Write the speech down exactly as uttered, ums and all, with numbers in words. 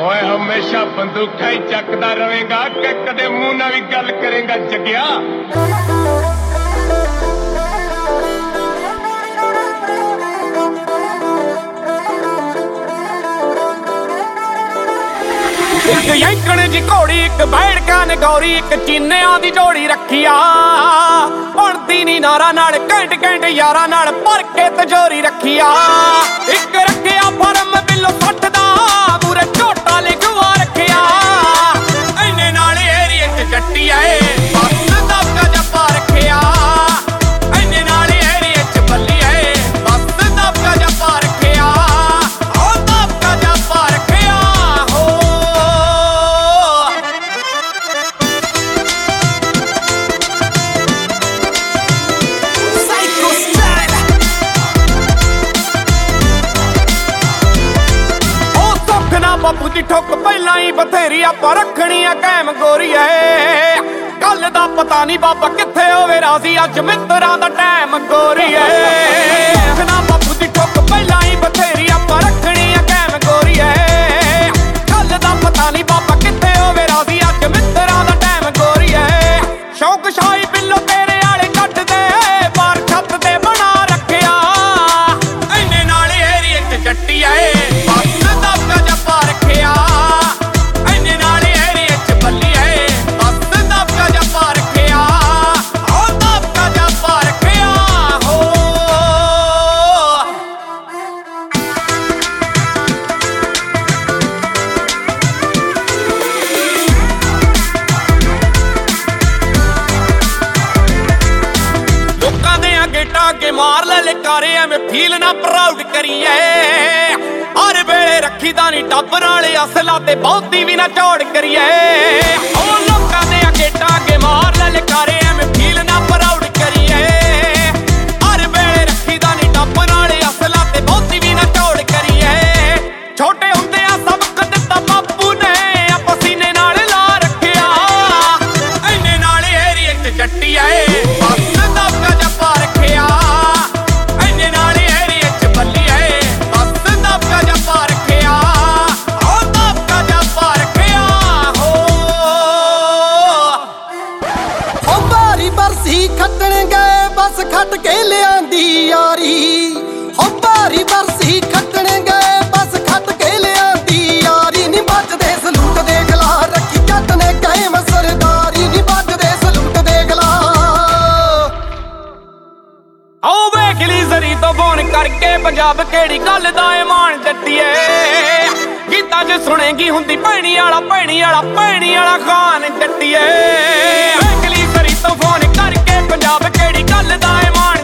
ओए हमेशा बंदूका ही चकदा रहेगा कि कदे मुंह ना भी गल करेगा जगिया। एक यंकण जी घोड़ी एक बैठका ने गौरी एक चीनिया दी जोड़ी रखिया बनती नी नारा नाल घंट घंट यारा नाल भर के तजोरी रखिया। एक रखिया फरम बिलो सठ दा पूरे झोटा लिखवा रखिया इन्ने नाल एरिए च जट्टी आए बस दबका जप्पा रखिया इन्ने नाल एरिए च बल्ली आए बस दबका जप्पा रखिया ओ दबका जप्पा रखिया हो। बापू दी ठोक पहला ही बथेरी आपां रखनी आ कैम गोरी है कल दा पता नहीं बाबा किथे होवे राजी अज मित्तरां दा टैम गोरी है ना बापू दी ठोक पहला ही बथेरी आपां रखनी आ कैम गोरी है कल दा पता नहीं बाबा किथे होवे राजी अज मित्तरां दा टैम गोरी है। शौक शाही बिल्लो तेरे आले कट दे बार छत ते बना रखिया इन्ने नाल एरिए च जट्टी आए के मार ले लिकारे एवें फील ना प्राउड करिए हर वेले रखी दा नी टब्बर वाले असला ते बहुती भी ना चौड़ करिए ओ लोकां दे अगे टाके मार ले लिकारे एवें फील ना प्राउड करिए हर वेले रखी दा नी टब्बर वाले असला ते बहुती भी ना चौड़ करिए। छोटे हुंदे आ सबक दित्ता बापू ने आपां सीने नाल ला रखिया इन्ने नाल एरिए च जट्टी आए बस दबका जप्पा रखिया खट के लियांदी यारी हो भारी बरसी खटन गए बस खट के लियांदी यारी नी बजदे सलूट दे गला रखी जट ने कायम सरदारी नी बजदे सलूट दे गला। आओ वेख ली जरी तो फोन करके पंजाब केड़ी गल दा ईमान जट्टीए गीतां च सुनेगी हुंदी भैणी वाला भैणी वाला भैणी वाला खान जट्टीए वेख ली जरी तो फोन करके पंजाब केड़ी गल दा ईमान